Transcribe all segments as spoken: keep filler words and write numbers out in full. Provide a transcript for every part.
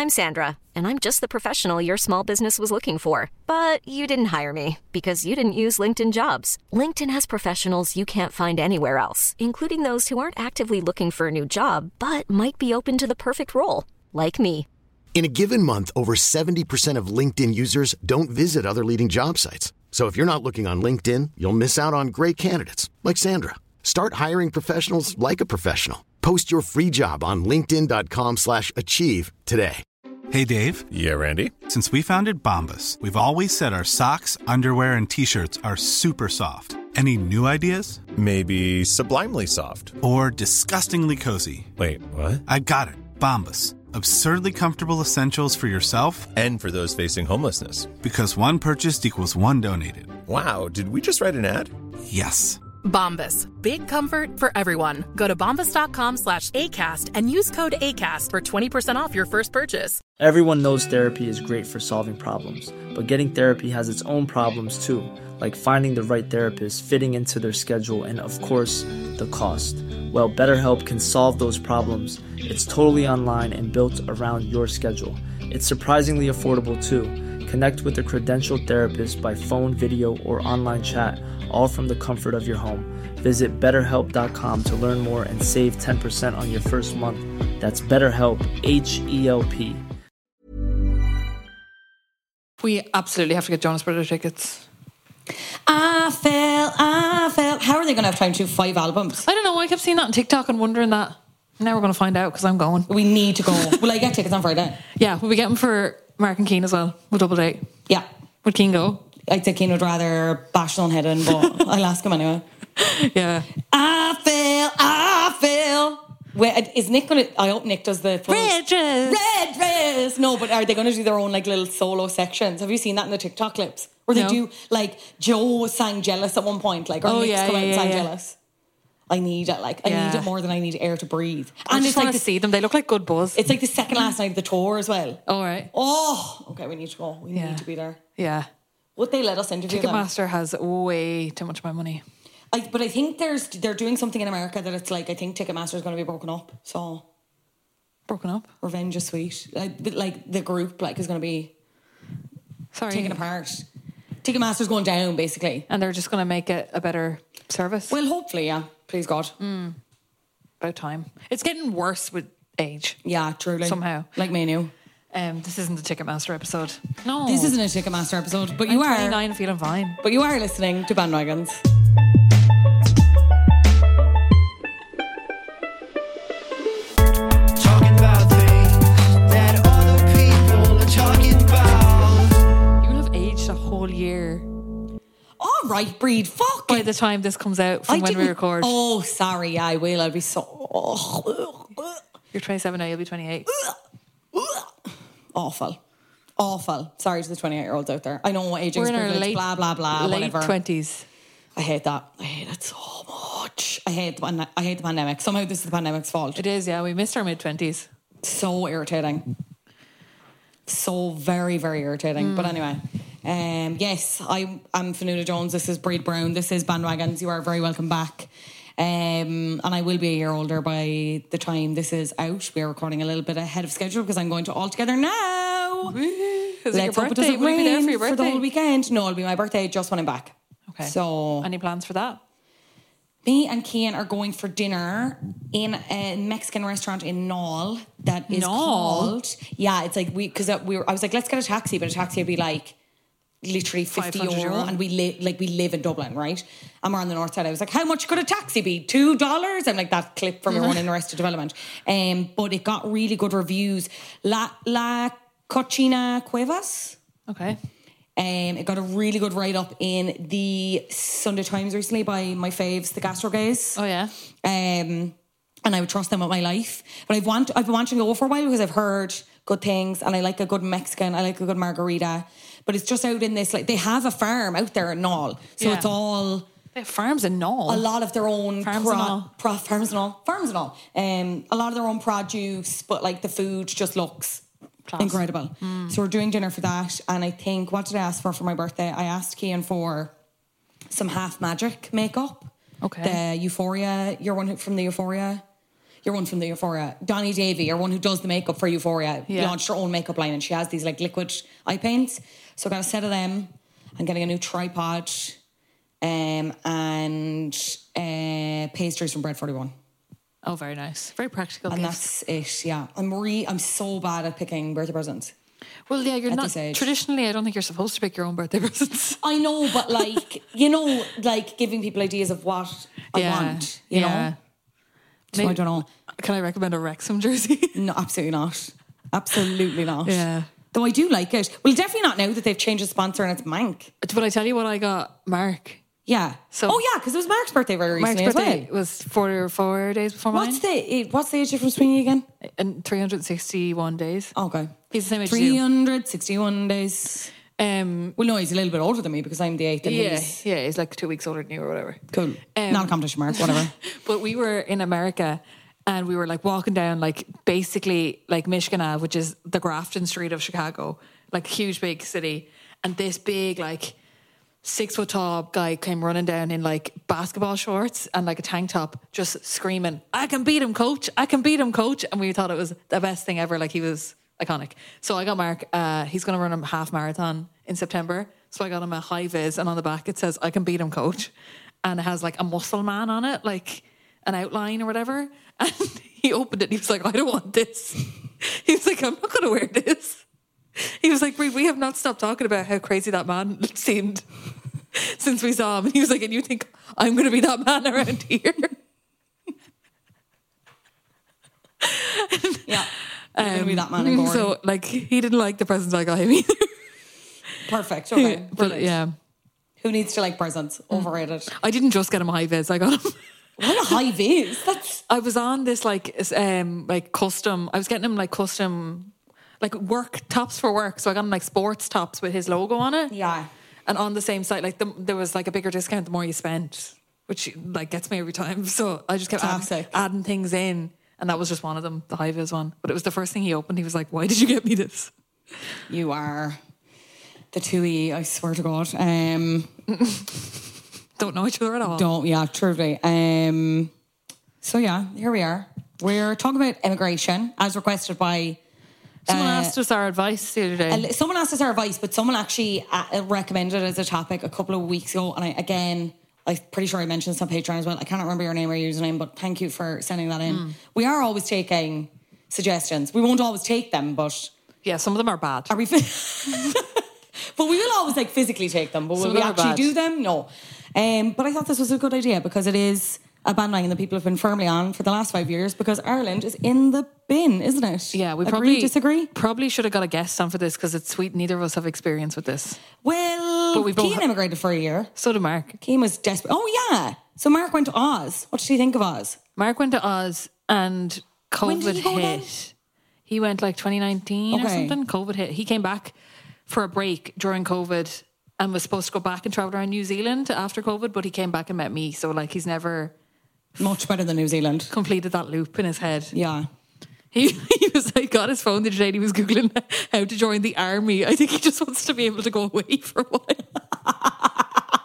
I'm Sandra, and I'm just the professional your small business was looking for. But you didn't hire me because you didn't use LinkedIn Jobs. LinkedIn has professionals you can't find anywhere else, including those who aren't actively looking for a new job, but might be open to the perfect role, like me. In a given month, over seventy percent of LinkedIn users don't visit other leading job sites. So if you're not looking on LinkedIn, you'll miss out on great candidates like Sandra. Start hiring professionals like a professional. Post your free job on linkedin.com slash achieve today. Hey, Dave. Yeah, Randy. Since we founded Bombas, we've always said our socks, underwear, and T-shirts are super soft. Any new ideas? Maybe sublimely soft. Or disgustingly cozy. Wait, what? I got it. Bombas. Absurdly comfortable essentials for yourself and for those facing homelessness. Because one purchased equals one donated. Wow, did we just write an ad? Yes. Bombas. Big comfort for everyone. Go to bombas.com slash ACAST and use code ACAST for twenty percent off your first purchase. Everyone knows therapy is great for solving problems, but getting therapy has its own problems too, like finding the right therapist, fitting into their schedule, and of course, the cost. Well, BetterHelp can solve those problems. It's totally online and built around your schedule. It's surprisingly affordable too. Connect with a credentialed therapist by phone, video, or online chat, all from the comfort of your home. Visit better help dot com to learn more and save ten percent on your first month. That's BetterHelp, H E L P. We absolutely have to get Jonas Brothers tickets. I fell, I fell. How are they going to have time to do five albums? I don't know. I kept seeing that on TikTok and wondering that. Now we're going to find out because I'm going. We need to go. Will I get tickets on Friday? Yeah, we'll be getting for Mark and Keane as well. We'll double date. Yeah. Would Keane go? I think Keane would rather bash on head in, but I'll ask him anyway. Yeah. I fell, I fell. Wait, is Nick going to... I hope Nick does the... Full, Red dress. Red dress. No, but are they going to do their own like little solo sections? Have you seen that in the TikTok clips? Where they No. do... Like, Joe sang Jealous at one point. Like, or Oh, Nick's yeah, come out yeah, and sang yeah. Jealous. I need it. Like, I Yeah. need it more than I need air to breathe. I And just it's want like to the, see them. They look like good buzz. it's like the second last night of the tour as well. All right. Oh, okay, we need to go. We Yeah. need to be there. Yeah. Would they let us interview them? Ticketmaster has way too much of my money. I, but I think there's they're doing something in America that it's like, I think Ticketmaster is going to be broken up. So Broken up? Revenge is sweet. Like, but, like the group like is going to be Sorry. taken apart. Ticketmaster's going down basically. And they're just going to make it a better service. Well, hopefully, yeah. Please God. Mm. About time. It's getting worse with age. Yeah, truly. Somehow. Like Menu. Um, this isn't the Ticketmaster episode. No. This isn't a Ticketmaster episode, but I'm you are. twenty-nine feeling fine. But you are listening to Bandwagons. Talking about things that other people are talking about. You will have aged a whole year All right, Breed. Fuck by it. the time this comes out from I when we didn't- record. Oh, sorry. Yeah, I will. I'll be so... Oh. You're twenty-seven now, you'll be twenty-eight. Awful. Awful. Sorry to the twenty-eight-year-olds out there. I know aging We're is in our privilege, late, blah, blah, blah, late whatever. twenties. I hate that. I hate it so much. I hate the, pan- I hate the pandemic. Somehow this is the pandemic's fault. It is, yeah. We missed our mid-twenties. So irritating. So very, very irritating. Mm. But anyway, um, yes, I am Fanula Jones. This is Breed Brown. This is Bandwagons. You are very welcome back. Um, and I will be a year older by the time this is out. We are recording a little bit ahead of schedule because I'm going to All Together Now. Is it Let's your hope it birthday? doesn't Will you be there rain for your for the birthday? whole weekend. No, it'll be my birthday just when I'm back. Okay. So Any plans for that? me and Cian are going for dinner in a Mexican restaurant in Knoll that is Knoll? called... Yeah, it's like we... Because we were, I was like, let's get a taxi, but a taxi would be like literally fifty five hundred euro, euro. and we live like we live in Dublin, right? And we're on the north side. I was like, how much could a taxi be? Two dollars? I'm like that clip from your one in Arrested Development. Um, but it got really good reviews. La La Cochina Cuevas. Okay. Um, it got a really good write-up in the Sunday Times recently by my faves, the Gastro Gays. Oh, yeah. Um, and I would trust them with my life. But I've want I've been wanting to go for a while because I've heard good things, and I like a good Mexican. I like a good margarita. But it's just out in this, like, they have a farm out there in Knoll. So Yeah. it's all... They have farms in Knoll. A lot of their own... Farms pro- and all. Pro- farms and all. Farms and all. Um, a lot of their own produce, but, like, the food just looks... Class. incredible. Mm. So we're doing dinner for that. And I think, what did I ask for for my birthday? I asked Cian for some Half Magic makeup. Okay. The Euphoria, you're one from the Euphoria. Your one from the Euphoria. Donnie Davy, your one who does the makeup for Euphoria, Yeah. launched her own makeup line, and she has these like liquid eye paints. So I got a set of them. I'm getting a new tripod, um, and uh, pastries from Bread forty-one. Oh, very nice. Very practical And gifts. that's it, yeah. I'm re- I'm so bad at picking birthday presents. Well, yeah, you're at not... this age. Traditionally, I don't think you're supposed to pick your own birthday presents. I know, but like, you know, like giving people ideas of what I Yeah, want, you yeah. know? So Maybe- I don't know. Can I recommend a Wrexham jersey? No, absolutely not. Absolutely not. Yeah. Though I do like it. Well, definitely not now that they've changed the sponsor and it's Mank. Will I tell you what I got Mark? Yeah. So- oh yeah, because it was Mark's birthday very Mark's recently birthday as well. was four or four days before What's mine. the what's the age difference between you again? And three hundred sixty-one days. Okay. He's the same age as Three you. hundred sixty-one days. Um, Well, no, he's a little bit older than me because I'm the eighth. And yeah, he's yeah, he's like two weeks older than you or whatever. cool. Um, Not a competition, Mark. Whatever. But we were in America and we were like walking down like basically like Michigan Ave, which is the Grafton Street of Chicago, like huge big city. And this big like six foot tall guy came running down in like basketball shorts and like a tank top, just screaming, "I can beat him, coach! I can beat him, coach!" And we thought it was the best thing ever. Like he was iconic. So I got Mark. Uh, he's going to run a half marathon in September. So I got him a high vis, and on the back it says, "I can beat him, coach," and it has like a muscle man on it, like an outline or whatever. And he opened it. And he was like, "I don't want this." He was like, "I'm not going to wear this." He was like, "We we have not stopped talking about how crazy that man seemed since we saw him." And he was like, "And you think I'm going to be that man around here?" Yeah. You're going to be that man in Gorey. So, like, he didn't like the presents I got him either. Perfect. Okay. But Brilliant. yeah, Who needs to like presents? Overrated. I didn't just get him a high vis. I got him. What a high vis. That's I was on this like um like custom. I was getting him like custom like work tops for work. So I got him like sports tops with his logo on it. yeah. And on the same site, like the, there was like a bigger discount the more you spent, which like gets me every time. So I just kept adding, Classic. adding things in, and that was just one of them, the high vis one. But it was the first thing he opened. He was like, "Why did you get me this?" You are the two E, I swear to God. Um, Don't know each other at all. don't, yeah, truly. Um, so, yeah, here we are. We're talking about immigration as requested by. Someone uh, asked us our advice the other day. a- Someone asked us our advice, but someone actually uh, recommended it as a topic a couple of weeks ago. And I, again, I'm pretty sure I mentioned this on Patreon as well. I can't remember your name or your username, but thank you for sending that in. Mm. We are always taking suggestions. We won't always take them, but Yeah, some of them are bad. are we? But we will always like physically take them. But Some will of we them are actually bad. do them? No. Um, but I thought this was a good idea because it is a bandwagon that people have been firmly on for the last five years because Ireland is in the bin, isn't it? Yeah, we Agree, probably disagree. Probably should have got a guest on for this because it's sweet. Neither of us have experience with this. Well, But we both Keane ha- immigrated for a year. So did Mark. Keane was desperate. Oh yeah. So Mark went to Oz. What did he think of Oz? Mark went to Oz and When did COVID he go then? hit. He went like twenty nineteen or Okay. something. COVID hit. He came back for a break during COVID and was supposed to go back and travel around New Zealand after COVID, but he came back and met me. So like he's never Much better than New Zealand. completed that loop in his head. Yeah. He, he was like, got his phone the other day and he was Googling how to join the army. I think he just wants to be able to go away for a while.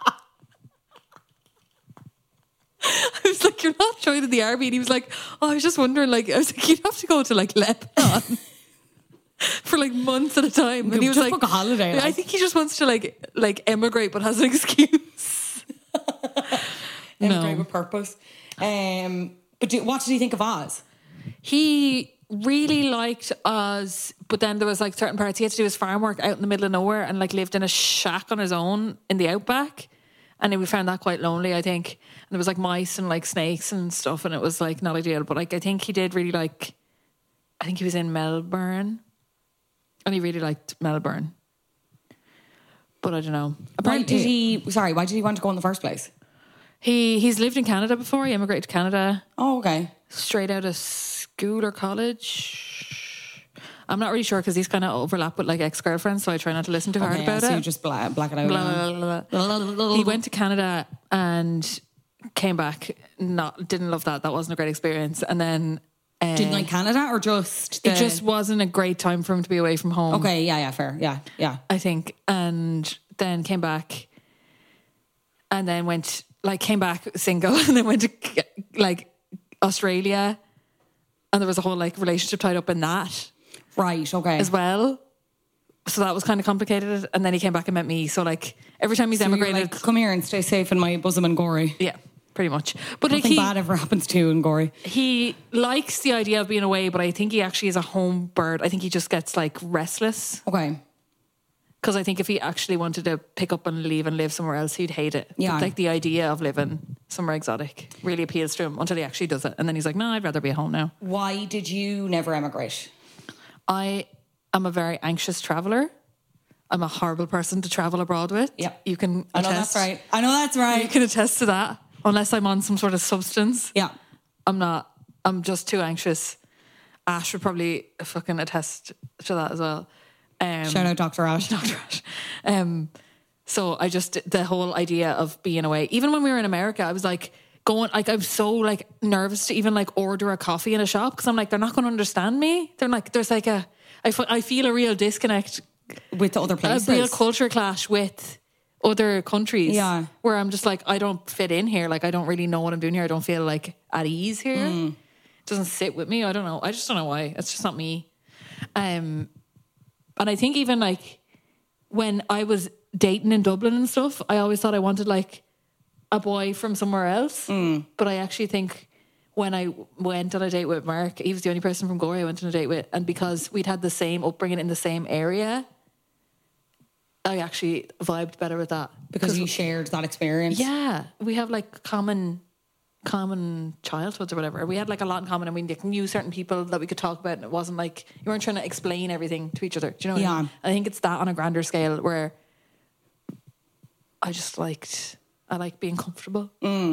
I was like, "You're not joining the army." And he was like, "Oh, I was just wondering, like," I was like, "You'd have to go to like Lebanon for like months at a time." And he was Just like, book a holiday, I like. think he just wants to like like emigrate but has an excuse. Emigrate No. with purpose. Um, but do, what did he think of Oz? He really liked Oz, but then there was like certain parts he had to do his farm work out in the middle of nowhere and like lived in a shack on his own in the outback. And we found that quite lonely, I think. And there was like mice and like snakes and stuff, and it was like not ideal. But like I think he did really like. I think he was in Melbourne, and he really liked Melbourne. But I don't know. Why Apparently, did he? Sorry, why did he want to go in the first place? he he's lived in Canada before. He immigrated to Canada Oh, okay. straight out of school or college. I'm not really sure because these kind of overlap with like ex-girlfriends, so I try not to listen too hard Okay, about so it. you just black, black it out. Blah, blah, blah, blah. He went to Canada and came back. Not didn't love that. That wasn't a great experience. And then uh, Didn't like Canada or just the, it just wasn't a great time for him to be away from home. okay. Yeah, yeah, fair. Yeah, yeah. I think, and then came back, and then went like came back single, and then went to like Australia, and there was a whole like relationship tied up in that Right, okay. as well. So that was kind of complicated. And then he came back and met me. So like every time he's So you're emigrated, like, come here and stay safe in my bosom in Gorey. yeah, pretty much. But like Nothing he, bad ever happens to you in Gorey. he likes the idea of being away, but I think he actually is a home bird. I think he just gets like restless. Okay. Because I think if he actually wanted to pick up and leave and live somewhere else, he'd hate it. Yeah. But like the idea of living somewhere exotic really appeals to him until he actually does it. And then he's like, no, I'd rather be at home now. Why did you never emigrate? I am a very anxious traveller. I'm a horrible person to travel abroad with. Yep. You can I know attest. that's right. I know that's right. You can attest to that. Unless I'm on some sort of substance. Yeah. I'm not. I'm just too anxious. Ash would probably fucking attest to that as well. Um, Shout out Doctor Ash. Doctor Ash. Um, so I just, the whole idea of being away, even when we were in America, I was like going, like, I'm so like nervous to even like order a coffee in a shop because I'm like, they're not going to understand me. They're like, there's like a, I, f- I feel a real disconnect, With the other places. a real culture clash with other countries. Yeah. Where I'm just like, I don't fit in here. Like, I don't really know what I'm doing here. I don't feel like at ease here. Mm. It doesn't sit with me. I don't know. I just don't know why. It's just not me. Um, and I think even like when I was dating in Dublin and stuff, I always thought I wanted like a boy from somewhere else. Mm. But I actually think when I went on a date with Mark, he was the only person from Galway I went on a date with. And because we'd had the same upbringing in the same area, I actually vibed better with that. Because you shared that experience. Yeah, we have like common common childhoods or whatever. We had like a lot in common. I mean, they knew certain people that we could talk about, and it wasn't like you weren't trying to explain everything to each other. Do you know what Yeah. I mean? I think it's that on a grander scale where I just liked, I like being comfortable.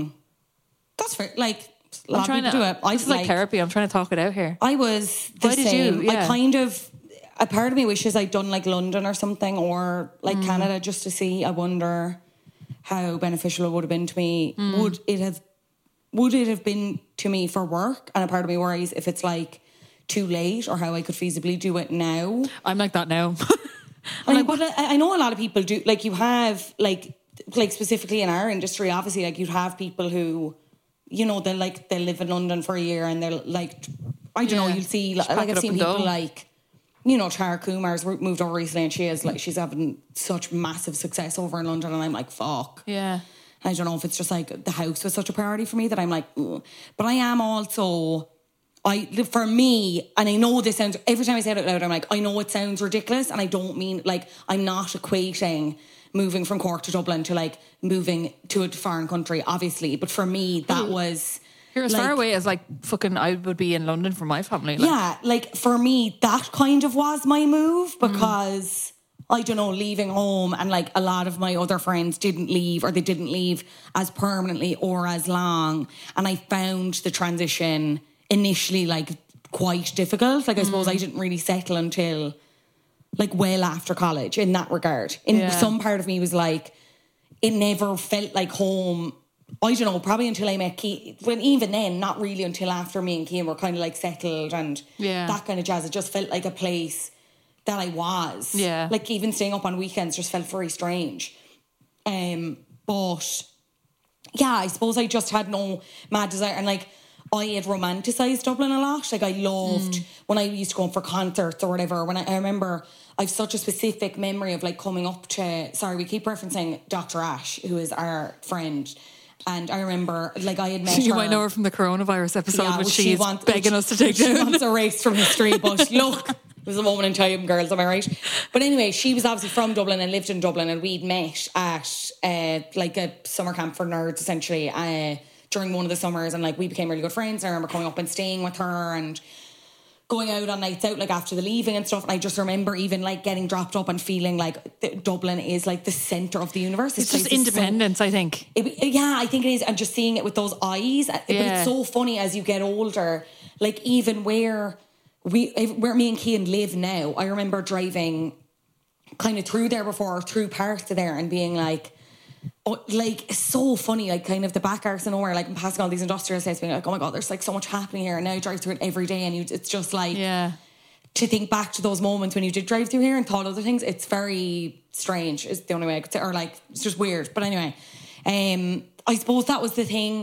That's fair. Like, a I'm lot of trying people to, do it. I this is like, therapy. I'm trying to talk it out here. I was the Why did same. you? I Yeah. kind of, a part of me wishes I'd done like London or something, or like Mm. Canada, just to see. I wonder how beneficial it would have been to me. Mm. Would it have, would it have been to me for work? And a part of me worries if it's like too late, or how I could feasibly do it now. I'm like that now. I'm like, but I, I know a lot of people do. Like, you have like, like specifically in our industry, obviously, like you have people who, you know, they like they live in London for a year and they're like, I don't know, Yeah. you'll see, Just like pack it I've up seen and people go. like, you know, Chara Kumar's moved over recently and she is like, she's having such massive success over in London, and I'm like, fuck. Yeah. I don't know if it's just like the house was such a priority for me that I'm like, ugh. But I am also, I for me, and I know this sounds, every time I say it out loud, I'm like, I know it sounds ridiculous, and I don't mean, like, I'm not equating moving from Cork to Dublin to like moving to a foreign country, obviously. But for me, that was... You're as like, far away as like fucking I would be in London for my family. Like, yeah, like for me, that kind of was my move, because I don't know, leaving home, and like a lot of my other friends didn't leave, or they didn't leave as permanently or as long. And I found the transition initially like quite difficult. Like I suppose I didn't really settle until like well after college in that regard. In Yeah. some part of me was like, it never felt like home. I don't know, probably until I met Keane. When even then, not really until after me and Keane were kind of like settled and Yeah. that kind of jazz. It just felt like a place that I was. Yeah. Like even staying up on weekends just felt very strange. Um, but yeah, I suppose I just had no mad desire. And like, I had romanticised Dublin a lot. Like I loved when I used to go for concerts or whatever. When I, I remember, I have such a specific memory of like coming up to, sorry, we keep referencing Doctor Ash, who is our friend. And I remember, like, I had met you her. might know her from the coronavirus episode, Yeah, which which she's wants- begging which- us to take which She down. wants erased from history, but look, it was a moment in time, girls, am I right? But anyway, she was obviously from Dublin and lived in Dublin, and we'd met at uh, like a summer camp for nerds, essentially, uh, during one of the summers, and like we became really good friends. I remember coming up and staying with her and going out on nights out, like after the leaving and stuff. And I just remember even like getting dropped up and feeling like th- Dublin is like the centre of the universe. It's This just place is so- independence, I think. it, yeah, I think it is. And just seeing it with those eyes. But Yeah. it's so funny as you get older, like even where we, where me and Cian live now, I remember driving kind of through there before, through parts of there, and being like, oh, like, it's so funny, like kind of the back arse of nowhere, like I'm passing all these industrial estates, being like, oh my God, there's like so much happening here. And now I drive through it every day, and you, it's just like, Yeah. to think back to those moments when you did drive through here and thought other things, it's very strange, is the only way I could say, or like, it's just weird. But anyway, um, I suppose that was the thing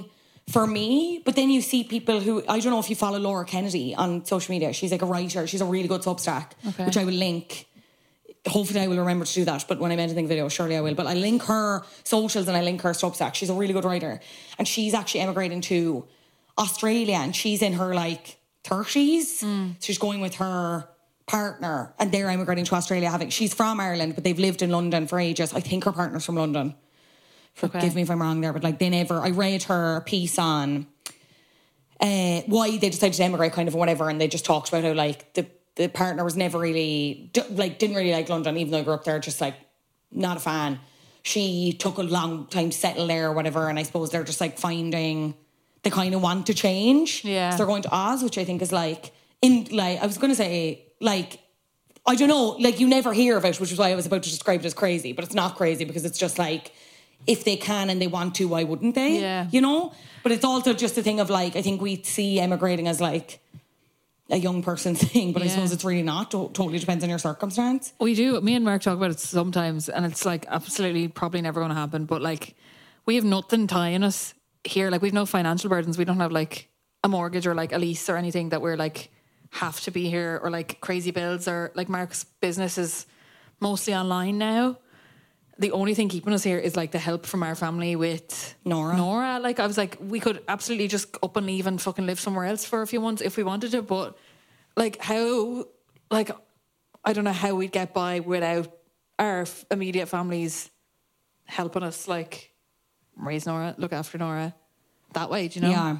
for me. But then you see people who, I don't know if you follow Laura Kennedy on social media. She's like a writer. She's a really good Substack, Okay. which I will link. Hopefully I will remember to do that, but when I'm editing the video, surely I will. But I link her socials and I link her Substack. She's a really good writer. And she's actually emigrating to Australia, and she's in her like thirties. Mm. So she's going with her partner, and they're emigrating to Australia. Having She's from Ireland, but they've lived in London for ages. I think her partner's from London. Forgive Okay. me if I'm wrong there, but like they never, I read her piece on uh, why they decided to emigrate kind of whatever, and they just talked about how like the, the partner was never really, d- like didn't really like London, even though I grew up there, just like not a fan. She took a long time to settle there or whatever, and I suppose they're just like finding, they kind of want to change. Yeah. So they're going to Oz, which I think is like, in like, I was going to say, like, I don't know, like you never hear of it, which is why I was about to describe it as crazy, but it's not crazy because it's just like, if they can and they want to, why wouldn't they? Yeah. You know? But it's also just a thing of like, I think we see emigrating as like a young person thing, but I Yeah. suppose it's really not. To- totally depends on your circumstance. We do. Me and Mark talk about it sometimes, and it's like absolutely probably never going to happen. But like, we have nothing tying us here. Like, we've no financial burdens. We don't have like a mortgage or like a lease or anything that we're like have to be here, or like crazy bills, or like Mark's business is mostly online now. The only thing keeping us here is like the help from our family with Nora. Nora. Like, I was like, we could absolutely just up and leave and fucking live somewhere else for a few months if we wanted to. But like, how, like, I don't know how we'd get by without our f- immediate families helping us, like, raise Nora, look after Nora that way, do you know? Yeah.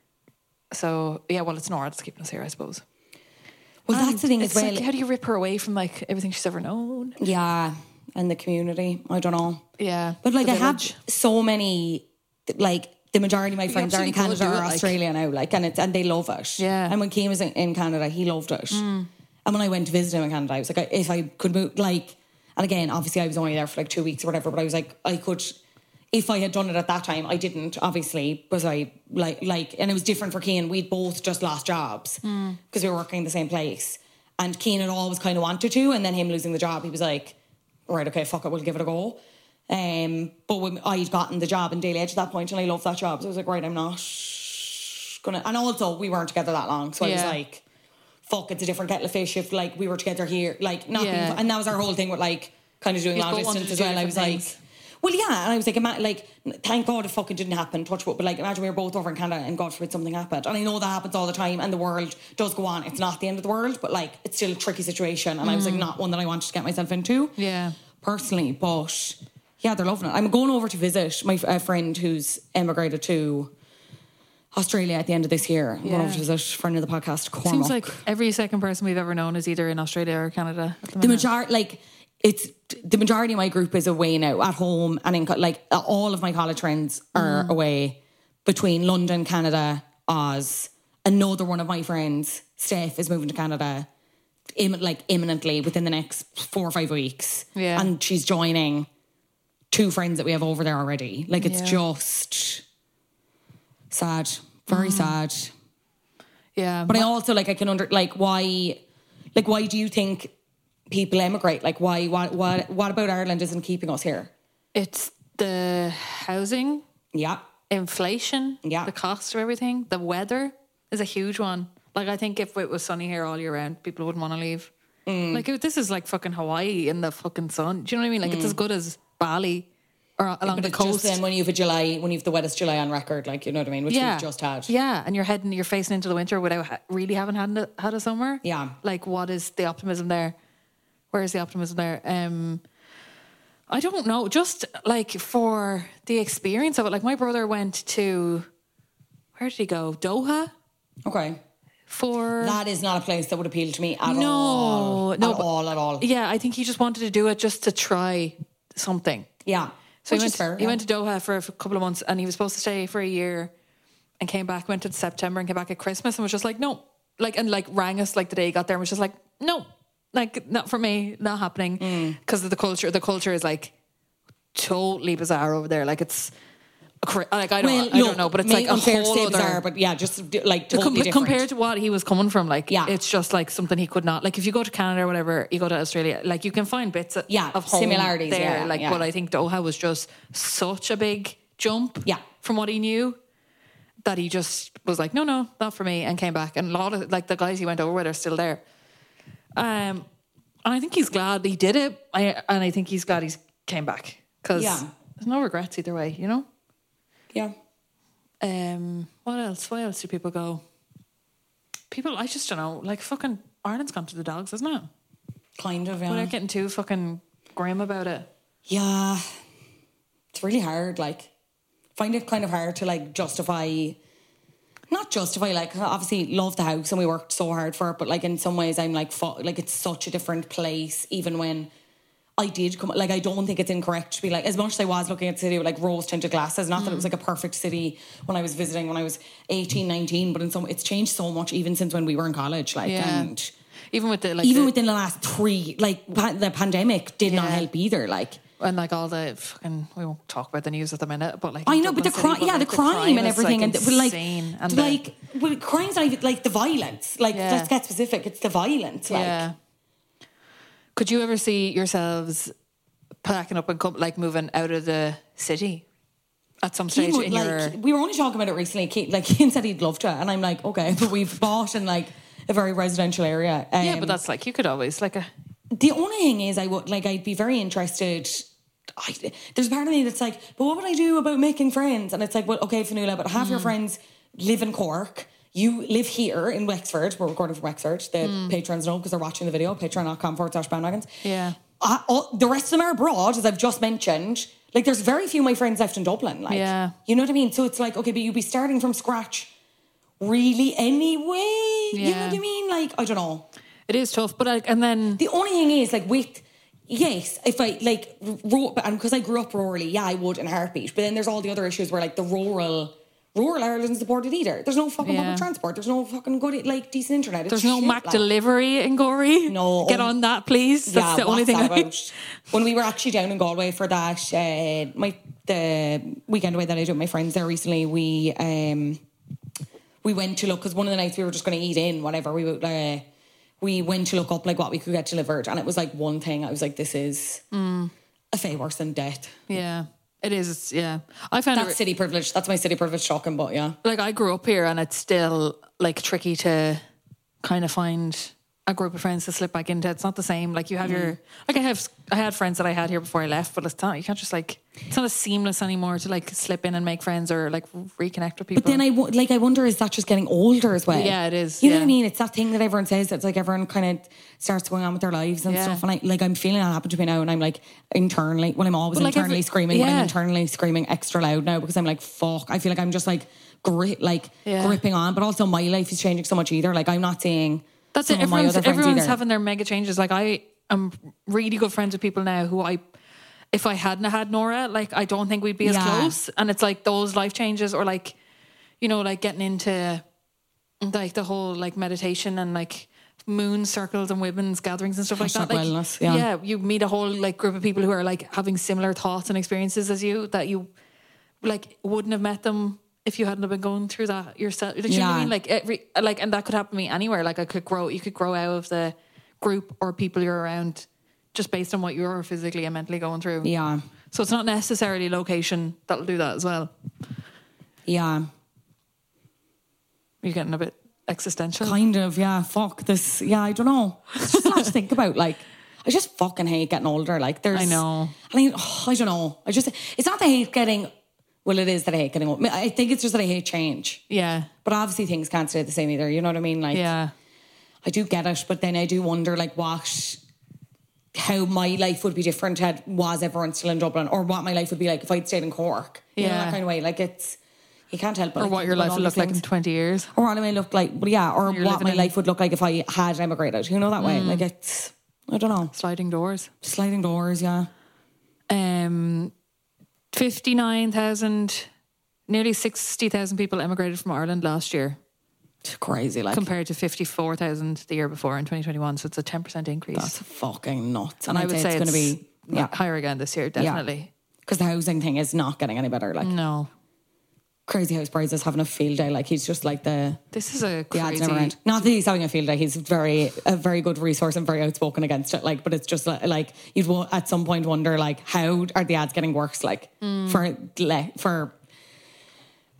So, yeah, well, it's Nora that's keeping us here, I suppose. Well, And that's the thing as it's well. like, how do you rip her away from like everything she's ever known? Yeah. And the community. I don't know. Yeah. But like the I have village. so many, like the majority of my friends are in absolutely could Canada do or it, like- Australia now, like, and it's and they love it. Yeah. And when Keane was in, in Canada, he loved it. And when I went to visit him in Canada, I was like, I- if I could move, like, and again, obviously I was only there for like two weeks or whatever, but I was like, I could, if I had done it at that time, I didn't, obviously, because I like like, and it was different for Keane. We'd both just lost jobs because we were working in the same place, and Keane had always kind of wanted to, and then him losing the job, he was like, right, okay, fuck it, we'll give it a go. Um, but when I'd gotten the job in Daily Edge at that point, and I loved that job, so I was like, right, I'm not gonna. And also, we weren't together that long, so I was Yeah. like, fuck, it's a different kettle of fish. If like we were together here, like not, Yeah. being, and that was our whole thing with like kind of doing You long both wanted distance to as do well. I was different like. things. Well, yeah, and I was like, ima- like, thank God it fucking didn't happen, touch wood. But like, imagine we were both over in Canada and God forbid something happened. And I know that happens all the time, and the world does go on. It's not the end of the world, but like, it's still a tricky situation. And I was like, not one that I wanted to get myself into, Yeah. personally. But yeah, they're loving it. I'm going over to visit my uh, friend who's emigrated to Australia at the end of this year. I'm going Yeah. over to visit a friend of the podcast, Cormac. Seems like every second person we've ever known is either in Australia or Canada. At the the minute. majority, like it's the majority of my group is away now at home, and in co- like all of my college friends are away between London, Canada, Oz. Another one of my friends, Steph, is moving to Canada, Im- like imminently within the next four or five weeks. Yeah. And she's joining two friends that we have over there already. Like it's Yeah. just sad, very sad. Yeah. But I also like I can under like why, like why do you think people emigrate? Like why? What? What? What about Ireland isn't keeping us here? it's the housing, Yeah, inflation, Yeah. the cost of everything, the weather is a huge one. Like, I think if it was sunny here all year round, people wouldn't want to leave. Mm. Like, it- this is like fucking Hawaii in the fucking sun. Do you know what I mean? Like, it's as good as Bali or along Mm. but the it's coast. just then when you have a July, when you have the wettest July on record, like you know what I mean, which yeah, we've just had. Yeah, and you're heading, you're facing into the winter without ha- really having had a, had a summer. Yeah. Like, what is the optimism there? Where is the optimism there? Um, I don't know. Just like for the experience of it, like my brother went to, where did he go? Doha Okay, for. that is not a place that would appeal to me at No, all. no, at but- all, at all. Yeah, I think he just wanted to do it just to try something. Yeah, So which he is went, fair. he yeah. went to Doha for a f- couple of months, and he was supposed to stay for a year, and came back, went to September and came back at Christmas and was just like, no. Like, and like rang us like the day he got there and was just like, no. Like, not for me, not happening. Mm. Because of the culture. The culture is like totally bizarre over there. Like, it's, a cra- like, I don't, Well, I don't look, know, but it's may- like a unfair to whole say other... bizarre, but yeah, just like Com- totally different. compared to what he was coming from, like, Yeah. it's just like something he could not, like, if you go to Canada or whatever, you go to Australia, like, you can find bits of, Yeah, of home similarities, there, yeah, like, yeah. but I think Doha was just such a big jump Yeah. from what he knew that he just was like, no, no, not for me, and came back. And a lot of like the guys he went over with are still there. Um, and I think he's glad he did it. I and I think he's glad he's came back because Yeah. there's no regrets either way, you know. Yeah. Um, what else? Why else do people go? People, I just don't know. Like fucking Ireland's gone to the dogs, isn't it? Kind of, yeah. Without getting too fucking grim about it. Yeah. It's really hard, like, find it kind of hard to, like, justify, not justify, like, obviously love the house and we worked so hard for it, but, like, in some ways I'm, like, fu- like, it's such a different place, even when I did come, like, I don't think it's incorrect to be, like, as much as I was looking at the city with, like, rose-tinted glasses, not that it was, like, a perfect city when I was visiting when I was eighteen, nineteen, but in some, it's changed so much even since when we were in college, like, Yeah. and Even with the like even the, within the last three, like, pa- the pandemic did not Yeah. help either, like. and like all the fucking, we won't talk about the news at the minute, but like I in know, but Dublin the City, crime, but, yeah, like, the crime and is, everything, like, and but like, insane, and the- like, well, crime's not even like the violence. Like, Yeah. let's get specific. It's the violence. Like, yeah. Could you ever see yourselves packing up and come, like moving out of the city at some stage Keane would, in like, your? we were only talking about it recently. Keane, like, Keane said he'd love to, and I'm like, okay, but we've bought in like a very residential area. Um, Yeah, but that's like you could always like a. the only thing is, I would like, I'd be very interested. I, there's a part of me that's like, but what would I do about making friends? And it's like, well, okay, Fionnuala, but half your Mm. friends live in Cork. You live here in Wexford. We're recording from Wexford. The patrons know because they're watching the video. Patreon.com forward slash bandwagons. Yeah. Uh, all, the rest of them are abroad, as I've just mentioned. Like, there's very few of my friends left in Dublin. Like, Yeah. you know what I mean? So it's like, okay, but you'd be starting from scratch really anyway. You know Yeah. what I mean? Like, I don't know. It is tough, but like, and then The only thing is, like, with, yes, if I, like, ro- and because I grew up rurally, yeah, I would in a heartbeat. But then there's all the other issues where, like, the rural, rural Ireland isn't supported either. There's no fucking Yeah. public transport. There's no fucking good, like, decent internet. It's there's no shit, Mac like. delivery in Gorey. No. Get on that, please. That's Yeah, the only what's thing. that I, about? When we were actually down in Galway for that, uh, my the weekend away that I did with my friends there recently, we um we went to look, because one of the nights we were just going to eat in, whatever. We would, uh, we went to look up like what we could get delivered, and it was like one thing. I was like, this is a fate worse than death. yeah, it is. It's, yeah, I found That's it city privilege. That's my city privilege talking, but yeah. like I grew up here, and it's still like tricky to kind of find a group of friends to slip back into. It's not the same. Like you have your like I have I had friends that I had here before I left, but it's not. You can't just like it's not as seamless anymore to like slip in and make friends or like reconnect with people. But then I wo- like I wonder, is that just getting older as well? Yeah, it is, You know yeah. what I mean? It's that thing that everyone says. It's like everyone kind of starts going on with their lives and Yeah. stuff. And I like I'm feeling that happen to me now. And I'm like internally, well, I'm always But, like, internally every- screaming, but I'm yeah. internally screaming extra loud now because I'm like, fuck. I feel like I'm just like gri- like Yeah. gripping on. But also my life is changing so much either. Like I'm not seeing. That's some it. of my Everyone's, other friends everyone's either. having their mega changes. Like I am really good friends with people now who I, if I hadn't had Nora, like I don't think we'd be as Yeah. close. And it's like those life changes, or like, you know, like getting into like the whole like meditation and like moon circles and women's gatherings and stuff like Hashtag that. Like, wellness, yeah. you meet a whole like group of people who are like having similar thoughts and experiences as you that you like wouldn't have met them if you hadn't have been going through that yourself. Like, you know what I Yeah. mean? Like every like, and that could happen to me anywhere. Like I could grow, you could grow out of the group or people you're around just based on what you're physically and mentally going through. Yeah. So it's not necessarily location that'll do that as well. Yeah. You're getting a bit existential. Kind of, yeah. Fuck this. Yeah, I don't know. It's just a lot to think about. Like, I just fucking hate getting older. Like, there's. I know. I mean, oh, I don't know. I just. It's not that I hate getting. Well, it is that I hate getting old. I think it's just that I hate change. Yeah. But obviously, things can't stay the same either. You know what I mean? Like, Yeah. I do get it, but then I do wonder, like, what. How my life would be different had was everyone still in Dublin, or what my life would be like if I'd stayed in Cork. You know, Yeah. that kind of way. Like, it's. You can't help it. Or like, what think your about life all will look these like in things. twenty years. Or what it may look like, but yeah, or You're what living my in- life would look like if I had emigrated. You know that way? Like it's, I don't know. Sliding doors. Sliding doors, yeah. Um, fifty-nine thousand, nearly sixty thousand people emigrated from Ireland last year, It's crazy, like. compared to fifty-four thousand the year before in twenty twenty-one. So it's a ten percent increase. That's fucking nuts. and I I'd would say it's, it's going to be, yeah. higher again this year, definitely. Because the housing thing is not getting any better. Like, No. Crazy House Price is having a field day. Like, he's just like the, This is a the ads crazy... never end. Not that he's having a field day. He's very, a very good resource and very outspoken against it. Like, but it's just like, like you'd wo- at some point wonder, like, how are the ads getting worse? Like, Mm. for, le- for,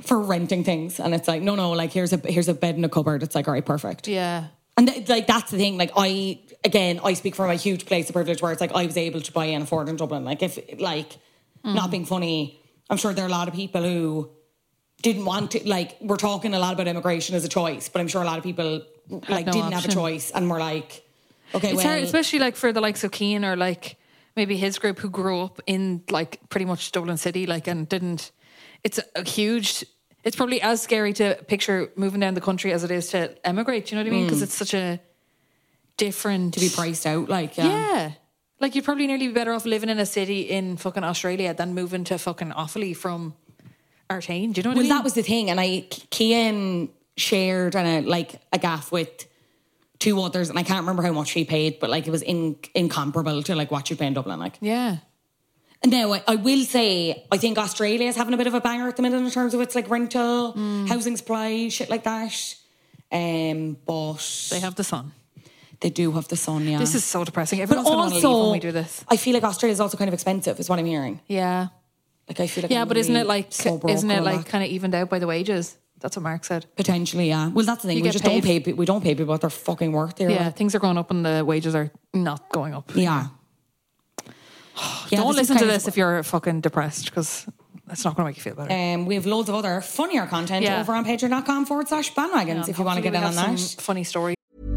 for renting things, and it's like, no, no, like here's a here's a bed in a cupboard. It's like, all right, perfect. Yeah. And th- like that's the thing. Like I again, I speak from a huge place of privilege where it's like I was able to buy and afford in Dublin. Like if like mm. not being funny, I'm sure there are a lot of people who didn't want to. Like we're talking a lot about immigration as a choice, but I'm sure a lot of people like no didn't option. have a choice and were like, okay, it's well, hard, especially like for the likes of Keane or like maybe his group who grew up in like pretty much Dublin City, like and didn't. It's a, a huge. It's probably as scary to picture moving down the country as it is to emigrate. Do you know what I mean? Because mm. it's such a different to be priced out. Like yeah. yeah, like you'd probably nearly be better off living in a city in fucking Australia than moving to fucking Offaly from Artane. Do you know what well, I mean? Well, that was the thing, and I Cian shared and a like a gaff with two others, and I can't remember how much she paid, but like it was in, incomparable to like what you pay in Dublin. Like yeah. Now, I, I will say, I think Australia is having a bit of a banger at the minute in terms of its like rental, mm. housing supply, shit like that. Um, but they have the sun. They do have the sun, yeah. This is so depressing. Everyone's but going to also, leave when we do this. I feel like Australia is also kind of expensive, is what I'm hearing. Yeah. Like I feel like yeah, I'm but isn't really it like so isn't it like back. kind of evened out by the wages? That's what Mark said. Potentially, yeah. Well, that's the thing. You We get just paid. don't pay. We don't pay people what they're fucking worth. Here, Yeah, like. things are going up and the wages are not going up. Yeah. yeah Don't this listen to kind this of, if you're fucking depressed because it's not going to make you feel better. Um, we have loads of other funnier content Yeah. over on patreon.com forward slash bandwagons Yeah, if you want to get in on that. Funny story.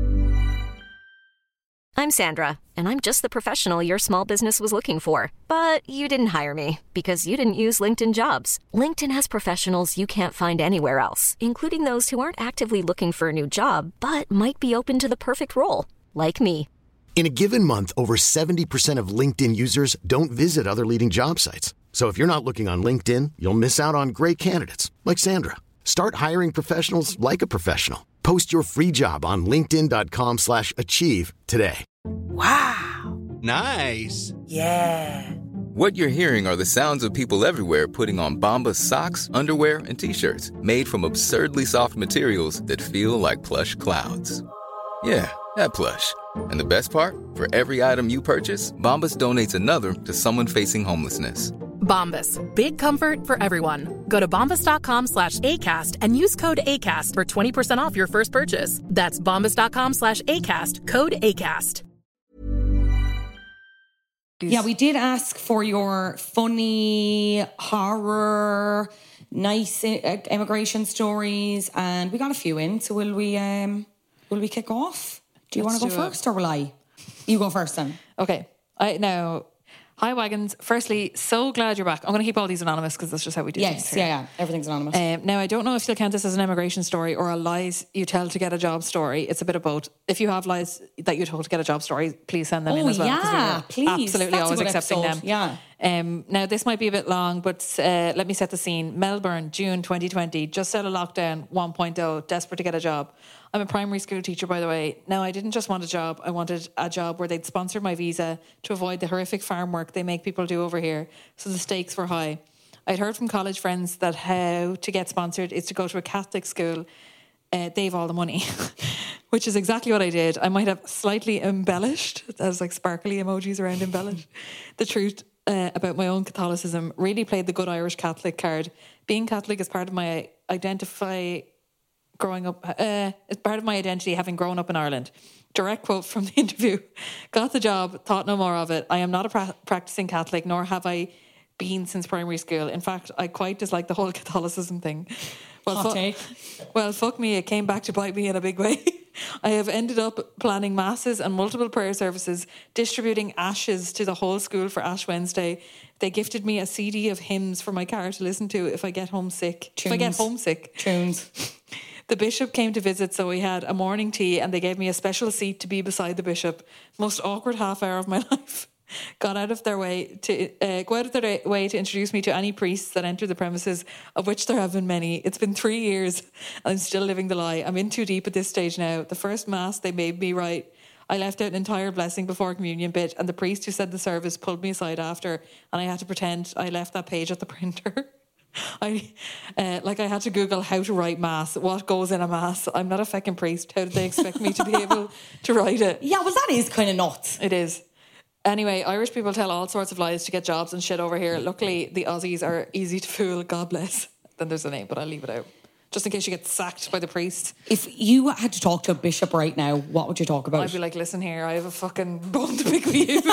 I'm Sandra, and I'm just the professional your small business was looking for. But you didn't hire me because you didn't use LinkedIn Jobs. LinkedIn has professionals you can't find anywhere else, including those who aren't actively looking for a new job, but might be open to the perfect role, like me. In a given month, over seventy percent of LinkedIn users don't visit other leading job sites. So if you're not looking on LinkedIn, you'll miss out on great candidates like Sandra. Start hiring professionals like a professional. Post your free job on linkedin.com slash achieve today. Wow. Nice. Yeah. What you're hearing are the sounds of people everywhere putting on Bombas socks, underwear, and T-shirts made from absurdly soft materials that feel like plush clouds. Yeah, that plush. And the best part? For every item you purchase, Bombas donates another to someone facing homelessness. Bombas. Big comfort for everyone. Go to bombas.com slash ACAST and use code ACAST for twenty percent off your first purchase. That's bombas.com slash ACAST. Code ACAST. Yeah, we did ask for your funny, horror, nice uh, immigration stories, and we got a few in. So will we? Um, will we kick off? Do you want to go first, or will I? You go first, then. Okay. I now. Hi, Wagons. Firstly, so glad you're back. I'm going to keep all these anonymous because that's just how we do yes, things. Yes, yeah, yeah. Everything's anonymous. Um, now, I don't know if you'll count this as an immigration story or a lies you tell to get a job story. It's a bit of both. If you have lies that you told to get a job story, please send them oh, in as well. yeah, please. Absolutely That's always accepting episode. them. Yeah. Um, now, this might be a bit long, but uh, let me set the scene. Melbourne, June twenty twenty, just out of lockdown one point oh, desperate to get a job. I'm a primary school teacher, by the way. Now, I didn't just want a job. I wanted a job where they'd sponsor my visa to avoid the horrific farm work they make people do over here. So the stakes were high. I'd heard from college friends that how to get sponsored is to go to a Catholic school. Uh, they have all the money, which is exactly what I did. I might have slightly embellished, there's like sparkly emojis around embellished, the truth uh, about my own Catholicism. Really played the good Irish Catholic card. Being Catholic is part of my identify... growing up, uh, it's part of my identity having grown up in Ireland. Direct quote from the interview. Got the job, thought no more of it. I am not a pra- practicing Catholic, nor have I been since primary school. In fact, I quite dislike the whole Catholicism thing. Well, Hot fu- take. well, fuck me, it came back to bite me in a big way. I have ended up planning masses and multiple prayer services, distributing ashes to the whole school for Ash Wednesday. They gifted me a C D of hymns for my car to listen to if I get homesick. Tunes. If I get homesick. Tunes. The bishop came to visit, so we had a morning tea and they gave me a special seat to be beside the bishop. Most awkward half hour of my life. Got out of their way to uh, go out of their way to introduce me to any priests that enter the premises, of which there have been many. It's been three years and I'm still living the lie. I'm in too deep at this stage now. The first mass, they made me write. I left out an entire blessing before communion bit, and the priest who said the service pulled me aside after, and I had to pretend I left that page at the printer. I uh, like I had to Google how to write mass, what goes in a mass. I'm not a fucking priest. How did they expect me to be able to write it? Yeah, well, that is kind of nuts. It is. Anyway, Irish people tell all sorts of lies to get jobs and shit over here. Luckily, the Aussies are easy to fool. God bless. then there's a name, but I'll leave it out. Just in case you get sacked by the priest. If you had to talk to a bishop right now, what would you talk about? I'd be like, listen here, I have a fucking bone to pick with you.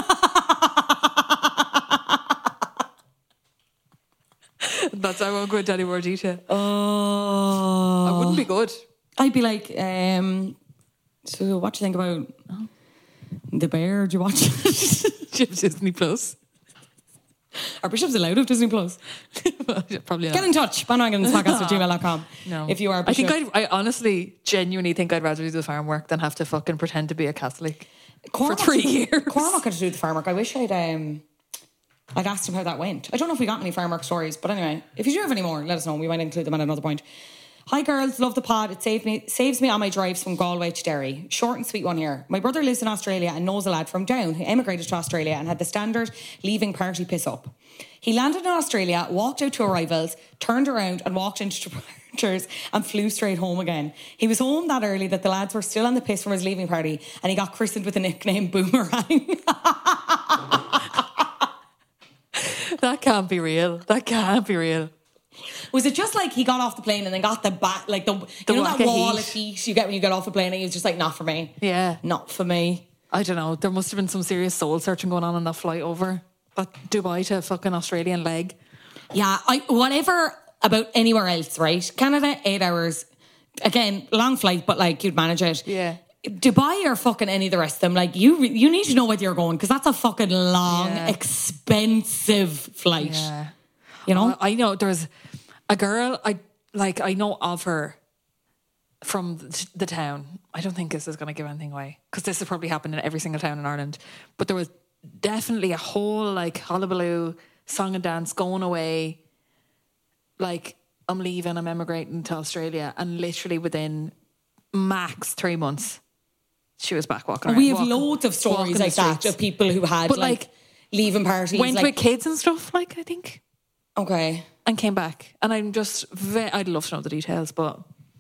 That's I won't go into any more detail. Oh, I wouldn't be good. I'd be like, um, so what do you think about oh. The Bear? Do you watch it? Disney Plus. Are bishops allowed of Disney Plus? Probably not. Get in touch. bandwagonspodcast at gmail dot com. No. If you are a I bishop. think I'd, I honestly, genuinely think I'd rather do the farm work than have to fucking pretend to be a Catholic Cormac for three had to, years. Cormac had to do the farm work. I wish I'd um, I'd asked him how that went. I don't know if we got any farm work stories, but anyway, if you do have any more, let us know. We might include them at another point. Hi girls, love the pod. It saved me, saves me on my drives from Galway to Derry. Short and sweet one here. My brother lives in Australia and knows a lad from Down who emigrated to Australia and had the standard leaving party piss up. He landed in Australia, walked out to arrivals, turned around and walked into departures and flew straight home again. He was home that early that the lads were still on the piss from his leaving party and he got christened with the nickname Boomerang. That can't be real. That can't be real. Was it just like he got off the plane and then got the back, like the, The you know that whack of wall heat. of heat you get when you get off the plane and he was just like, not for me. Yeah. Not for me. I don't know. There must have been some serious soul searching going on on that flight over that Dubai to fucking Australian leg. Yeah, I whatever about anywhere else, right? Canada, eight hours. Again, long flight, but like you'd manage it. Yeah. Dubai or fucking any of the rest of them, like you you need to know where you're going because that's a fucking long, Yeah. expensive flight. Yeah. You know? I, I know there's a girl, I like, I know of her from the, the town. I don't think this is going to give anything away because this has probably happened in every single town in Ireland. But there was definitely a whole like hullabaloo, song and dance going away. Like, I'm leaving, I'm emigrating to Australia. And literally within max three months, she was back walking around. We have walking, loads of stories walking the like that streets. of people who had But, like, like, leaving parties. Went like, with kids and stuff, like, I think. Okay. And came back. And I'm just, ve- I'd love to know the details, but...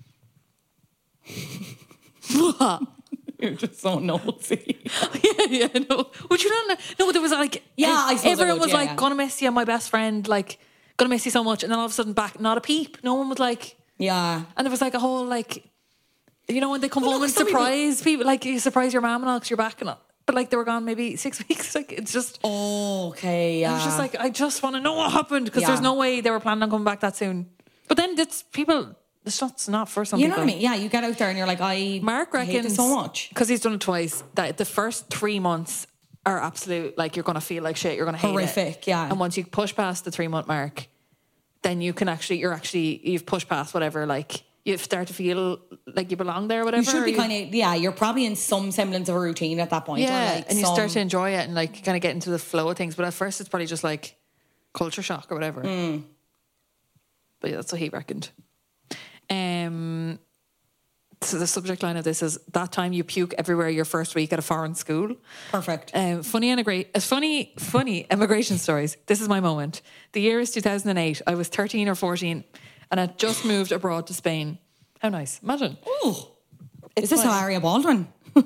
What? You're just so nosy. yeah, yeah, no. Would you not know? No, there was like... Yeah, I suppose I Everyone would, was yeah, like, yeah. gonna miss you, my best friend, like, gonna miss you so much. And then all of a sudden back, not a peep. No one was like... Yeah. And there was like a whole like... You know, when they come Well, home look, and some people- surprise people, like, you surprise your mum and all because you're back and all. But like, they were gone maybe six weeks. Like, it's just... Oh, okay, yeah. I was just like, I just want to know what happened because Yeah. there's no way they were planning on coming back that soon. But then it's people... It's not, it's not for some You people. know what I mean? Yeah, you get out there and you're like, I Mark reckons hate this so much. because he's done it twice that the first three months are absolute, like, you're going to feel like shit, you're going to hate Horrific, it. yeah. And once you push past the three month mark, then you can actually, you're actually, you've pushed past whatever, like, you start to feel like you belong there or whatever. You should be or kind of, yeah, you're probably in some semblance of a routine at that point. yeah, or like and you some- start to enjoy it and like kind of get into the flow of things. But at first, it's probably just like culture shock or whatever. Mm. But yeah, that's what he reckoned. Um, so the subject line of this is that time you puke everywhere your first week at a foreign school. Perfect. Um, funny integrate, uh, funny, funny immigration stories. This is my moment. The year is two thousand eight. I was thirteen or fourteen, and I just moved abroad to Spain. How nice! Imagine. Ooh. Is this my- Hilaria Baldwin?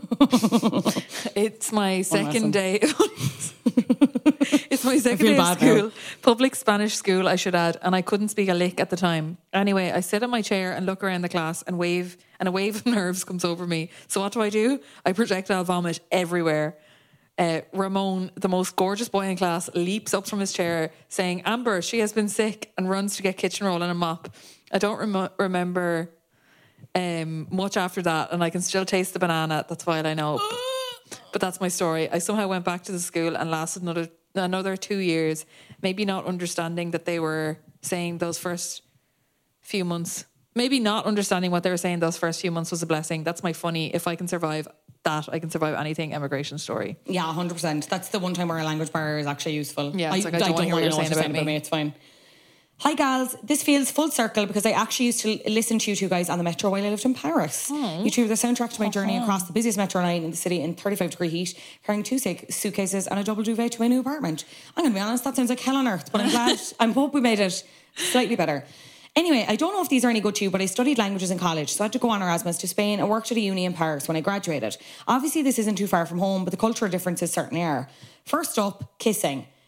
It's my second listen. day. It's my second feel day of bad now. school. Public Spanish school, I should add. And I couldn't speak a lick at the time. Anyway, I sit in my chair and look around the class and wave, and a wave of nerves comes over me. So what do I do? I projectile vomit everywhere. Uh, Ramon, the most gorgeous boy in class, leaps up from his chair saying, Amber, she has been sick, and runs to get kitchen roll and a mop. I don't rem- remember um, much after that, and I can still taste the banana. That's why I know. But that's my story. I somehow went back to the school and lasted another another two years, maybe not understanding that they were saying those first few months. Maybe not understanding what they were saying those first few months was a blessing. That's my funny. If I can survive that, I can survive anything immigration story. Yeah, one hundred percent. That's the one time where a language barrier is actually useful. Yeah, it's like, I don't wanna hear what wanna you're know saying about me. me. It's fine. Hi, gals. This feels full circle because I actually used to listen to you two guys on the metro while I lived in Paris. You two were the soundtrack to my journey across the busiest metro line in the city in thirty-five degree heat, carrying two sick suitcases and a double duvet to my new apartment. I'm going to be honest, that sounds like hell on earth, but I'm glad, I hope we made it slightly better. Anyway, I don't know if these are any good to you, but I studied languages in college, so I had to go on Erasmus to Spain and worked at a uni in Paris when I graduated. Obviously, this isn't too far from home, but the cultural differences certainly are. First up, kissing.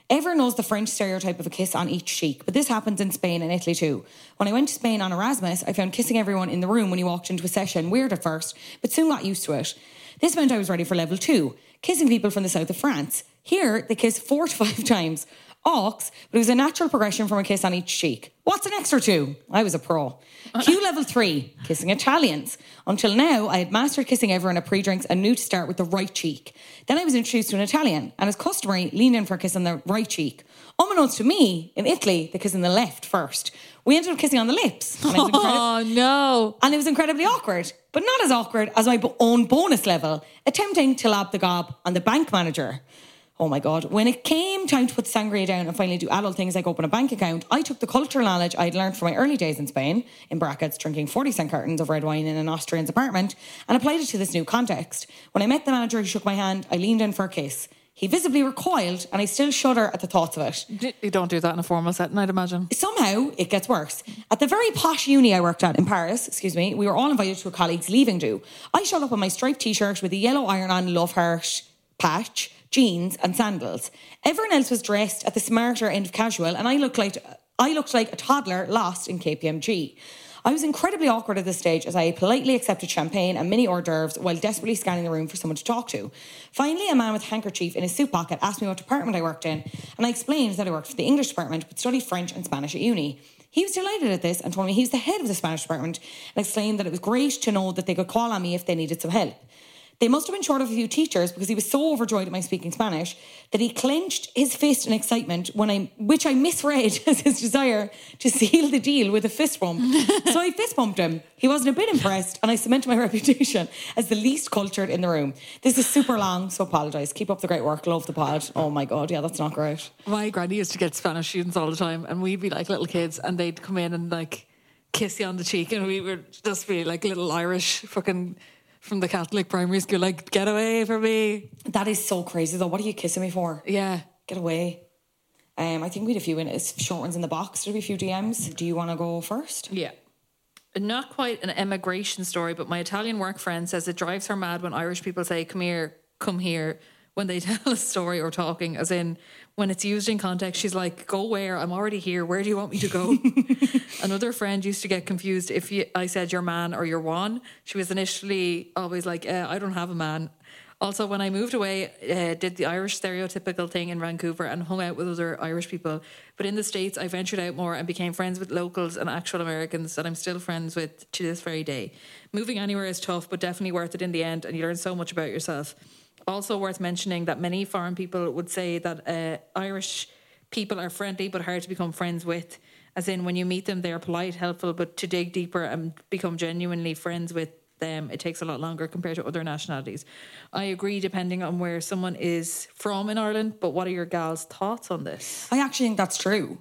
Everyone knows the French stereotype of a kiss on each cheek, but this happens in Spain and Italy too. When I went to Spain on Erasmus, I found kissing everyone in the room when you walked into a session weird at first, but soon got used to it. This meant I was ready for level two, kissing people from the south of France. Here, they kiss four to five times. Ox, but it was a natural progression from a kiss on each cheek. What's an extra two? I was a pro. Q level three, kissing Italians. Until now, I had mastered kissing everyone at pre-drinks and knew to start with the right cheek. Then I was introduced to an Italian, and as customary, leaned in for a kiss on the right cheek. Unbeknownst to me, in Italy, they kiss on the left first. We ended up kissing on the lips. And it was Oh, no. And it was incredibly awkward, but not as awkward as my bo- own bonus level, attempting to lob the gob on the bank manager. Oh my God. When it came time to put sangria down and finally do adult things like open a bank account, I took the cultural knowledge I'd learned from my early days in Spain, in brackets, drinking forty cent cartons of red wine in an Austrian's apartment, and applied it to this new context. When I met the manager who shook my hand, I leaned in for a kiss. He visibly recoiled, and I still shudder at the thoughts of it. You don't do that in a formal setting, I'd imagine. Somehow, it gets worse. At the very posh uni I worked at in Paris, excuse me, we were all invited to a colleague's leaving do. I showed up in my striped t-shirt with a yellow iron-on love heart patch, jeans and sandals. Everyone else was dressed at the smarter end of casual, and I looked like I looked like a toddler lost in K P M G. I was incredibly awkward at this stage as I politely accepted champagne and mini hors d'oeuvres while desperately scanning the room for someone to talk to. Finally, a man with a handkerchief in his suit pocket asked me what department I worked in, and I explained that I worked for the English department but studied French and Spanish at uni. He was delighted at this and told me he was the head of the Spanish department and explained that it was great to know that they could call on me if they needed some help. They must have been short of a few teachers because he was so overjoyed at my speaking Spanish that he clenched his fist in excitement, when I, which I misread as his desire to seal the deal with a fist bump. So I fist bumped him. He wasn't a bit impressed, and I cemented my reputation as the least cultured in the room. This is super long, so apologise. Keep up the great work. Love the pod. Oh my God, yeah, that's not great. My granny used to get Spanish students all the time, and we'd be like little kids, and they'd come in and like kiss you on the cheek, and we would just be like little Irish fucking... from the Catholic primary school, like, get away from me. That is so crazy, though. What are you kissing me for? Yeah. Get away. Um, I think we had a few in, short ones in the box. There'll be a few D Ms. Do you want to go first? Yeah. Not quite an emigration story, but my Italian work friend says it drives her mad when Irish people say, come here, come here, when they tell a story or talking, as in, when it's used in context, she's like, go where? I'm already here. Where do you want me to go? Another friend used to get confused if you, I said your man or your one. She was initially always like, uh, I don't have a man. Also, when I moved away, uh, did the Irish stereotypical thing in Vancouver and hung out with other Irish people. But in the States, I ventured out more and became friends with locals and actual Americans that I'm still friends with to this very day. Moving anywhere is tough, but definitely worth it in the end, and you learn so much about yourself. Also worth mentioning that many foreign people would say that uh, Irish people are friendly but hard to become friends with. As in, when you meet them, they are polite, helpful, but to dig deeper and become genuinely friends with them, it takes a lot longer compared to other nationalities. I agree, depending on where someone is from in Ireland, but what are your gals' thoughts on this? I actually think that's true.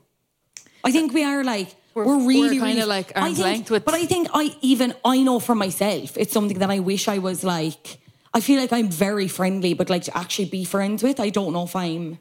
I think we are like... We're, we're really, we're kind really, of like arm's I think, length with... But I think I even, I know for myself, it's something that I wish I was like... I feel like I'm very friendly, but like to actually be friends with, I don't know if I'm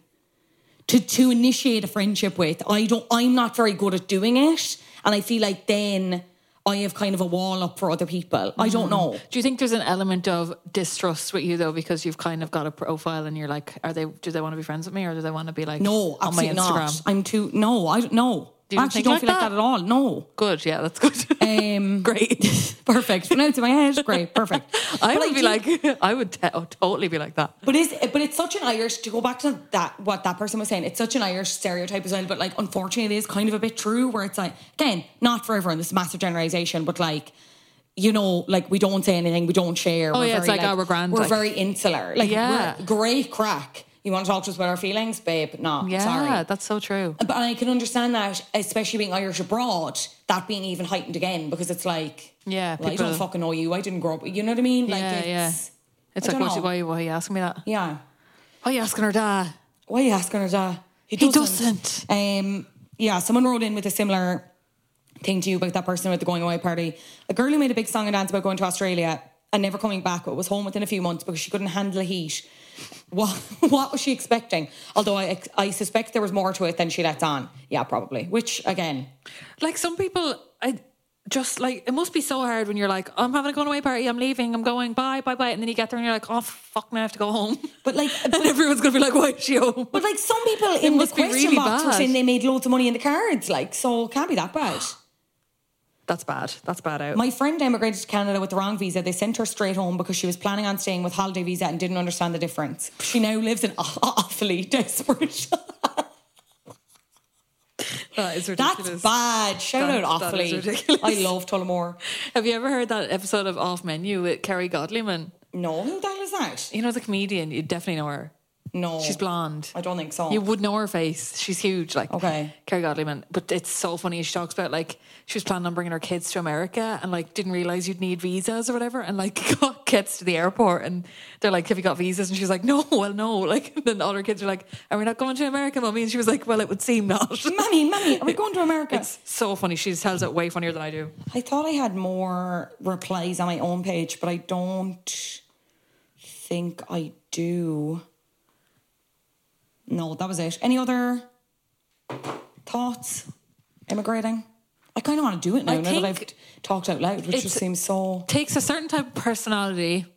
to to initiate a friendship with. I don't. I'm not very good at doing it, and I feel like then I have kind of a wall up for other people. I don't know. Do you think there's an element of distrust with you though, because you've kind of got a profile and you're like, are they? Do they want to be friends with me, or do they want to be like, no, on my absolutely Instagram? not. I'm too. No, I don't know. Do you I actually think don't like feel that? like that at all. No. Good, yeah, that's good. Um, Great. Perfect. Now it's in my head. Great, perfect. I But would be do- like, I would te- oh, totally be like that. But is but it's such an Irish, to go back to that what that person was saying, it's such an Irish stereotype as well, but like unfortunately it is kind of a bit true, where it's like, again, not for everyone, this is massive generalisation, but like, you know, like we don't say anything, we don't share. Oh, we're yeah, it's very, like, oh, we're grand, We're like- very insular. Like, Yeah. we're great crack. You want to talk to us about our feelings? Babe, no, Yeah, sorry. that's so true. But I can understand that, especially being Irish abroad, that being even heightened again, because it's like, Yeah, well, I people- don't fucking know you. I didn't grow up. You know what I mean? Like, Yeah, it's, yeah. It's I like, don't what, know. why, why are you asking me that? Yeah. Why are you asking her dad? Why are you asking her that? He He doesn't. Um, yeah, someone wrote in with a similar thing to you about that person with the going away party. A girl who made a big song and dance about going to Australia and never coming back, but was home within a few months because she couldn't handle the heat. What, what was she expecting? Although I, I suspect there was more to it than she lets on. Yeah, probably. Which, again... Like some people, I just like, it must be so hard when you're like, I'm having a going away party, I'm leaving, I'm going, bye, bye, bye. And then you get there and you're like, oh, fuck, now I have to go home. But like, and everyone's going to be like, why is she home? But like, some people in the must be question really box were bad. saying they made loads of money in the cards. Like, so it can't be that bad. That's bad. That's bad out. My friend emigrated to Canada with the wrong visa. They sent her straight home because she was planning on staying with holiday visa and didn't understand the difference. She now lives in awfully desperate. That is ridiculous. That's bad. Shout That- out that awfully. is ridiculous. I love Tullamore. Have you ever heard that episode of Off Menu with Kerry Godliman? No, who the hell is that? You know the comedian? You definitely know her. No. She's blonde. I don't think so. You would know her face. She's huge, like Okay. Kerry Godliman. But it's so funny. She talks about like she was planning on bringing her kids to America and like didn't realize you'd need visas or whatever. And like gets to the airport and they're like, "Have you got visas?" And she's like, "No, well, no." Like then all her kids are like, "Are we not going to America, Mummy?" And she was like, "Well, it would seem not." Mummy, Mummy, are we going to America? It's so funny. She tells it way funnier than I do. I thought I had more replies on my own page, but I don't think I do. No, that was it. Any other thoughts? Immigrating? I kind of want to do it now, I now that I've think talked out loud, which it's- just seems so... Takes a certain type of personality.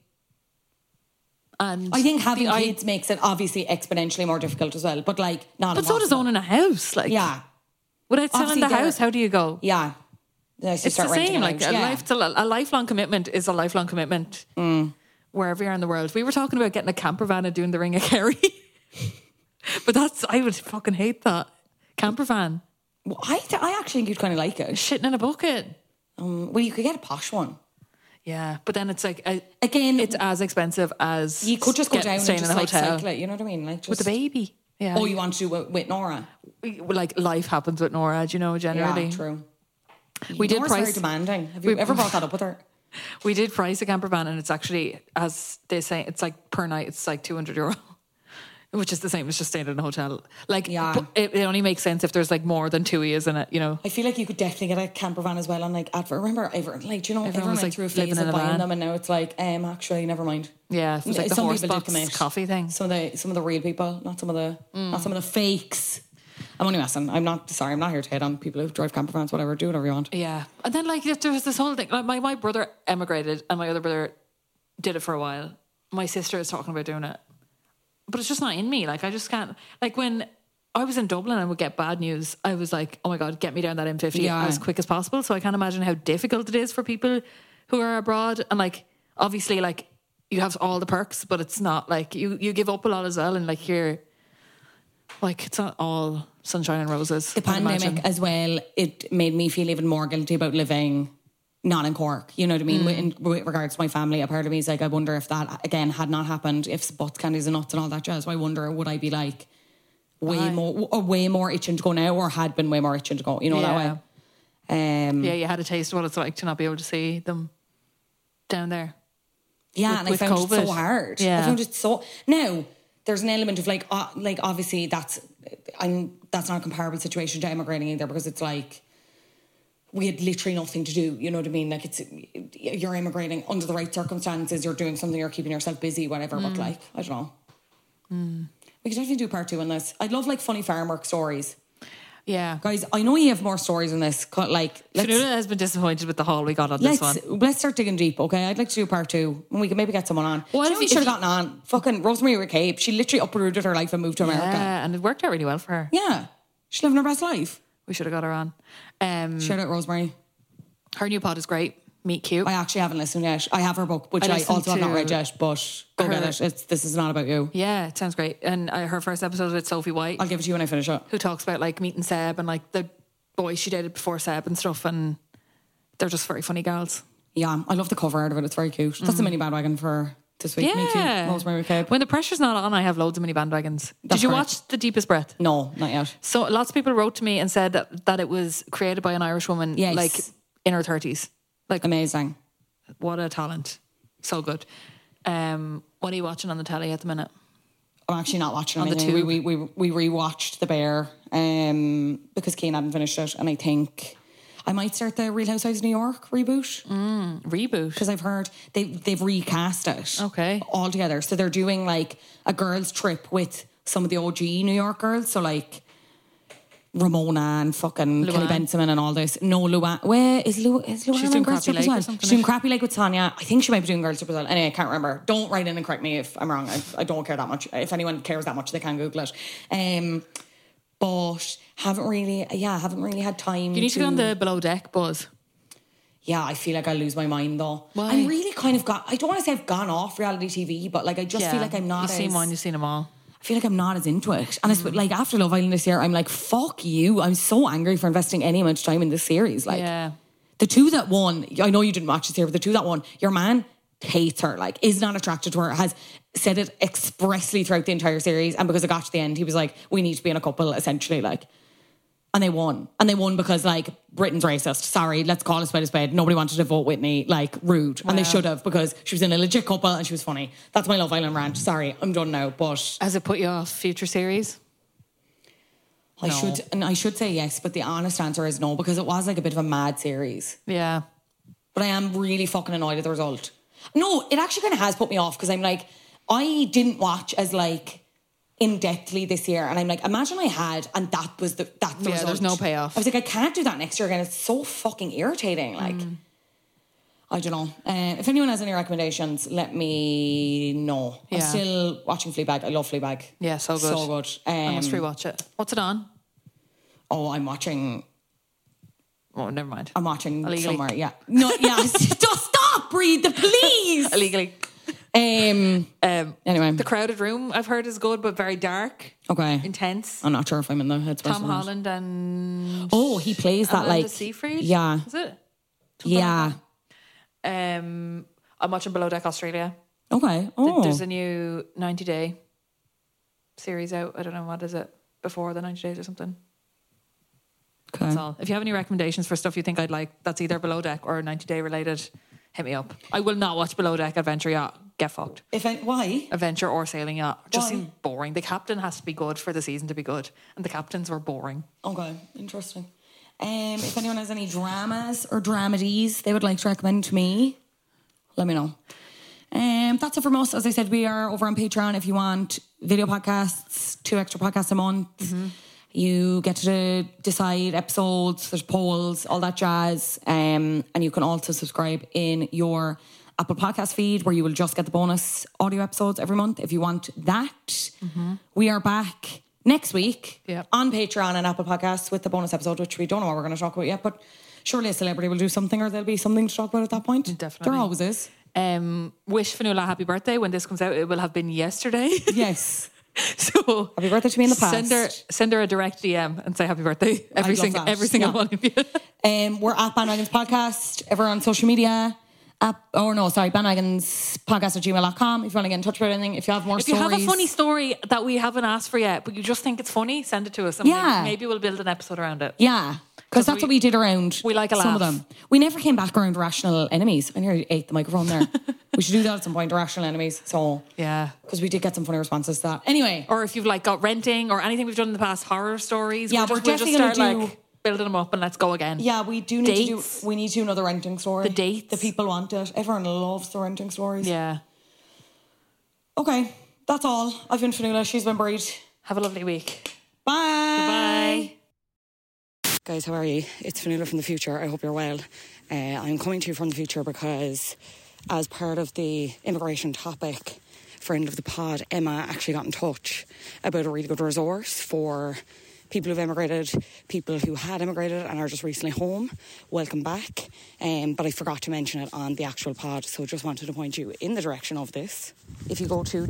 And I think having the- I- kids makes it obviously exponentially more difficult as well, but like, not But so does owning a house. Like, Yeah. without selling Obviously the they're- house, how do you go? Yeah. Then I should It's start the renting same. a Like house. a, yeah. life, a lifelong commitment is a lifelong commitment. Mm. Wherever you are in the world. We were talking about getting a camper van and doing the Ring of Kerry. But that's, I would fucking hate that. Camper van. Well, I, th- I actually think you'd kind of like it. Shitting in a bucket. Um, well, you could get a posh one. Yeah, but then it's like, uh, Again, it's as expensive as you could just go get- down and staying just in a like hotel. cycle it, you know what I mean? Like just, With the baby. Yeah. Oh, you want to do it with Nora? Like life happens with Nora, do you know, generally. Yeah, true. We did Nora's price- very demanding. Have you we- ever brought that up with her? We did price a camper van and it's actually, as they say, it's like per night, it's like two hundred euro. Which is the same as just staying in a hotel. Like, Yeah. but it, it only makes sense if there's like more than two years in it, you know. I feel like you could definitely get a camper van as well on like advert. Remember, everyone, like, do you know, Everyone everyone was, went like, through a living phase in of a buying van. them, and now it's like, um, actually, never mind. Yeah, it was like the Some horse people did box commit. coffee thing. Some of the some of the real people, not some of the Mm. not some of the fakes. I'm only messing. I'm not sorry. I'm not here to hate on people who drive camper vans. Whatever, do whatever you want. Yeah. And then like there was this whole thing. Like my, my brother emigrated and my other brother did it for a while. My sister is talking about doing it. But it's just not in me. Like I just can't, like when I was in Dublin and would get bad news, I was like, oh my God, get me down that M fifty Yeah. as quick as possible. So I can't imagine how difficult it is for people who are abroad. And like, obviously like you have all the perks, but it's not like you, you give up a lot as well. And like you're like, it's not all sunshine and roses. The I'd imagine. pandemic as well, it made me feel even more guilty about living not in Cork. You know what I mean? Mm. With, in, with regards to my family, a part of me is like, I wonder if that, again, had not happened, if butts, candies and nuts and all that jazz, I wonder, would I be like way Aye. more, or way more itching to go now, or had been way more itching to go, you know, Yeah. that way? Um, Yeah, you had a taste of what it's like to not be able to see them down there. Yeah, with- and I with found it COVID. so hard. Yeah. I found it so... Now, there's an element of like, uh, like obviously that's, I'm, that's not a comparable situation to emigrating either, because it's like, we had literally nothing to do, you know what I mean? Like it's, you're immigrating under the right circumstances, you're doing something, you're keeping yourself busy, whatever, but Mm. like, I don't know. Mm. We could definitely do part two on this. I'd love like funny farm work stories. Yeah. Guys, I know you have more stories on this. Cut, Like, let's, Finuala has been disappointed with the haul we got on this let's, one. let's start digging deep, okay? I'd like to do part two. And we can maybe get someone on. What Do you if know we you- should have if gotten on? Fucking Rosemary McCabe. She literally uprooted her life and moved to America. Yeah, and it worked out really well for her. Yeah. She's living her best life. We should have got her on. Um, Shout out Rosemary. Her new pod is great. Meet Cute. I actually haven't listened yet. I have her book, which I I, listened also have not to read yet, but go her- get it. It's, this is not about you. Yeah, it sounds great. And uh, her first episode with Sophie White, I'll give it to you when I finish it. who talks about like meeting Seb and like the boys she dated before Seb and stuff. And they're just very funny girls. Yeah, I love the cover art of it. It's very cute. That's a mini bandwagon for this week. Me too. Yeah. Rosemary McCabe. When the pressure's not on, I have loads of mini bandwagons. That's Did you great. watch The Deepest Breath? No, not yet. So lots of people wrote to me and said that, that it was created by an Irish woman, Yes. like in her thirties. Like, Amazing. what a talent. So good. Um, what are you watching on the telly at the minute? I'm actually not watching On the anything. We, tube. we, we, we rewatched The Bear um, because Keane hadn't finished it. And I think I might start the Real Housewives of New York reboot. Mm, reboot. Because I've heard they, they've recast it. Okay. All together. So they're doing like a girls' trip with some of the O G New York girls. So like Ramona and fucking Luann. Kelly Benjamin and all this. No, Luann. Where is Lu? Is Luann She's on doing Girls Crappy Trip Lake as or well? something, She's doing is she? Crappy Lake with Tanya. I think she might be doing Girls Trip as well. Anyway, I can't remember. Don't write in and correct me if I'm wrong. I, I don't care that much. If anyone cares that much, they can Google it. Um, but haven't really, yeah, haven't really had time. You need to, to get on the Below Deck buzz. Yeah, I feel like I'll lose my mind though. Why? I'm really kind of got, I don't want to say I've gone off reality T V, but like I just Yeah. feel like I'm not You've as... seen one, you've seen them all. I feel like I'm not as into it. And it's like after Love Island this year, I'm like, fuck you. I'm so angry for investing any amount of time in this series. Like Yeah. the two that won, I know you didn't watch this here, but the two that won, your man hates her, like is not attracted to her, has said it expressly throughout the entire series. And because it got to the end, he was like, we need to be in a couple, essentially. Like, and they won. And they won because like Britain's racist. Sorry, let's call a spade a spade. Nobody wanted to vote Whitney. Like rude. And they Wow. should have because she was in a legit couple and she was funny. That's my Love Island rant. Sorry, I'm done now. But Has it put you off future series? I No. should and I should say yes, but the honest answer is no, because it was like a bit of a mad series. Yeah. But I am really fucking annoyed at the result. No, it actually kind of has put me off because I'm like, I didn't watch as like in-depthly this year, and I'm like, imagine I had, and that was the that's the Yeah, result. there's no payoff. I was like, I can't do that next year again. It's so fucking irritating. Like, Mm. I don't know. Uh, if anyone has any recommendations, let me know. I'm Yeah. still watching Fleabag. I love Fleabag. Yeah, so good. So good. Um, I must rewatch it. What's it on? Oh, I'm watching. Oh, never mind. I'm watching Illegally. somewhere. Yeah. No. Yeah. Just stop. Breathe. Please. Illegally. Um. Um, Anyway. The Crowded Room, I've heard, is good, but very dark, Okay. intense. I'm not sure if I'm in the headspace. Tom for that. Holland and Oh, he plays that Amanda like. Seyfried. Yeah. Is it? Yeah. Um, I'm watching Below Deck Australia. Okay. Th- Oh. There's a new ninety day series out. I don't know, what is it? Before the ninety days or something. Okay. That's all. If you have any recommendations for stuff you think I'd like that's either Below Deck or ninety day related, hit me up. I will not watch Below Deck Adventure Yacht. Get fucked. If I, why? Adventure or Sailing Yacht. Just Why? seems boring. The captain has to be good for the season to be good. And the captains were boring. Okay. Interesting. Um, if anyone has any dramas or dramedies they would like to recommend to me, let me know. Um, that's it from us. As I said, we are over on Patreon if you want video podcasts, two extra podcasts a month. You get to decide episodes, there's polls, all that jazz. Um, and you can also subscribe in your Apple Podcast feed where you will just get the bonus audio episodes every month if you want that. We are back next week Yep. on Patreon and Apple Podcasts with the bonus episode, which we don't know what we're going to talk about yet, but surely a celebrity will do something or there'll be something to talk about at that point. Definitely. There always is. Um, wish Fionnuala happy birthday. When this comes out, it will have been yesterday. Yes. So Happy birthday to me in the past. Send her, send her a direct D M and say happy birthday. Every I'd love single, that. every single Yeah. one of you. Um, we're at Bandwagons Podcast. Ever on social media. App, oh no, sorry, bandwagons podcast at gmail dot com if you want to get in touch with anything. If you have more If you stories. have a funny story that we haven't asked for yet, but you just think it's funny, send it to us. And Yeah. maybe, maybe we'll build an episode around it. Yeah. Because that's we- what we did around we like a some of laugh. them. We never came back around Irrational Enemies. I nearly ate the microphone there. We should do that at some point, Irrational Enemies. So, Yeah. because we did get some funny responses to that. Anyway. Or if you've like got renting or anything we've done in the past, horror stories. Yeah, we'll we're just, we'll just definitely start gonna like do- building them up and let's go again. Yeah, we do need Dates. to do. We need to do another renting story. The dates. The people want it. Everyone loves the renting stories. Yeah. Okay, that's all. I've been Fionnuala. She's been Breed. Have a lovely week. Bye. Bye. Guys, how are you? It's Fionnuala from the future. I hope you're well. Uh, I'm coming to you from the future because, as part of the immigration topic, friend of the pod, Emma, actually got in touch about a really good resource for people who've immigrated, people who had immigrated and are just recently home. Welcome back. Um, but I forgot to mention it on the actual pod, so just wanted to point you in the direction of this. If you go to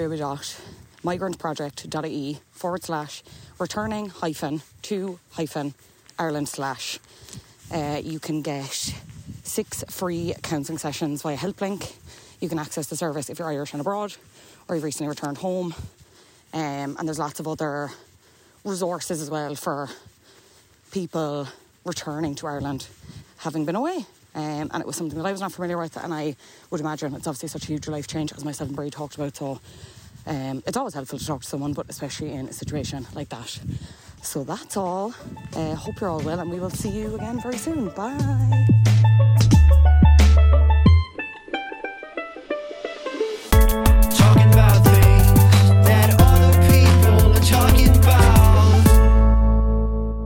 www.migrantproject.ie forward slash returning hyphen to hyphen Ireland slash, uh, you can get six free counselling sessions via HelpLink. You can access the service if you're Irish and abroad or you've recently returned home. Um, and there's lots of other resources as well for people returning to Ireland having been away. Um, and it was something that I was not familiar with, and I would imagine it's obviously such a huge life change, as myself and Brie talked about, so um, it's always helpful to talk to someone, but especially in a situation like that. So that's all. Uh, hope you're all well, and we will see you again very soon. Bye. Talking about things that other people are talking about.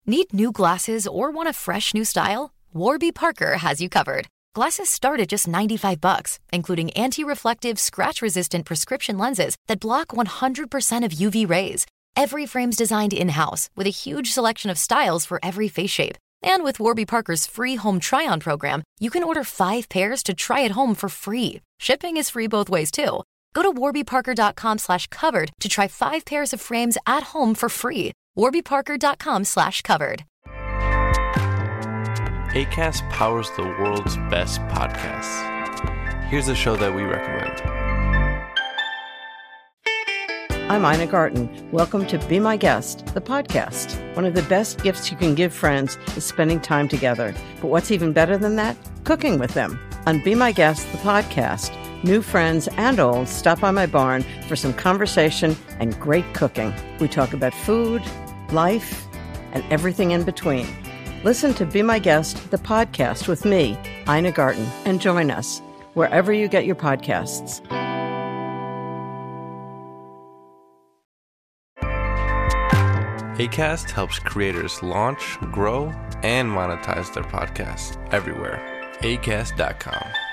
Need new glasses or want a fresh new style? Warby Parker has you covered. Glasses start at just ninety-five bucks, including anti-reflective, scratch-resistant prescription lenses that block one hundred percent of U V rays. Every frame's designed in-house with a huge selection of styles for every face shape. And with Warby Parker's free home try-on program, you can order five pairs to try at home for free. Shipping is free both ways, too. Go to warbyparker.com slash covered to try five pairs of frames at home for free. warbyparker.com slash covered. Acast powers the world's best podcasts. Here's a show that we recommend. I'm Ina Garten. Welcome to Be My Guest, the podcast. One of the best gifts you can give friends is spending time together. But what's even better than that? Cooking with them. On Be My Guest, the podcast, new friends and old stop by my barn for some conversation and great cooking. We talk about food, life, and everything in between. Listen to Be My Guest, the podcast with me, Ina Garten, and join us wherever you get your podcasts. Acast helps creators launch, grow, and monetize their podcasts everywhere. acast dot com.